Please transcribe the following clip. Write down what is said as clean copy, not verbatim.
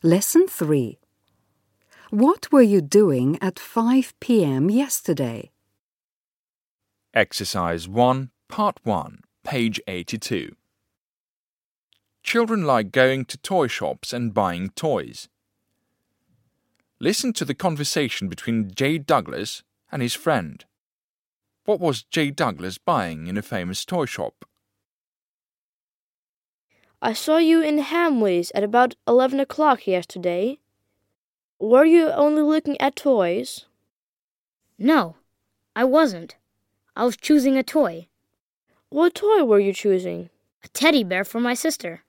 Lesson 3. What were you doing at 5 p.m. yesterday? Exercise 1, Part 1, page 82. Children like going to toy shops and buying toys. Listen to the conversation between J. Douglas and his friend. What was J. Douglas buying in a famous toy shop? I saw you in Hamleys at about 11 o'clock yesterday. Were you only looking at toys? No, I wasn't. I was choosing a toy. What toy were you choosing? A teddy bear for my sister.